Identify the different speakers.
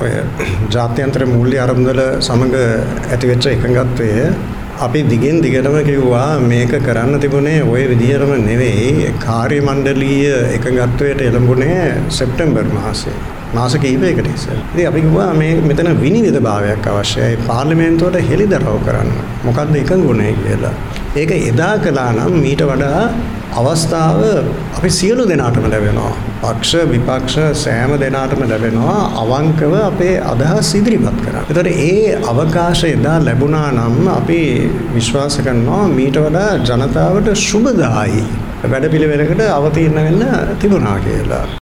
Speaker 1: ඔය ජාත්‍යන්තර මූල්‍ය ආරම්භවල සමග ඇතිවෙච්ච එකඟත්වය අපි දිගින් දිගටම කිව්වා මේක කරන්න තිබුණේ ওই විදිහටම නෙවෙයි කාර්ය මණ්ඩලීය එකඟත්වයට එළඹුණේ සෙප්තැම්බර් මාසේ. මාස කිහිපයකට ඉස්සෙල්ලා. ඉතින් අපි කිව්වා මේ මෙතන විනිවිද භාවයක් අවශ්‍යයි. පාර්ලිමේන්තුවට හෙළිදරව් කරන්න. මොකද්ද එකඟුනේ කියලා. ඒක එදා කළා නම් මීට වඩා අවස්ථාව අපි සියලු දෙනාටම ලැබෙනවා. පක්ෂ විපක්ෂ සෑම දෙනාටම ලැබෙනවා අවංකව අපේ අදහස් ඉදිරිපත් කරන්න. ඒතර ඒ අවකාශය එදා ලැබුණා නම් අපි විශ්වාස කරනවා මීට වඩා ජනතාවට සුබදායි වැඩපිළිවෙලකට අවතීර්ණ වෙන්න තිබුණා කියලා.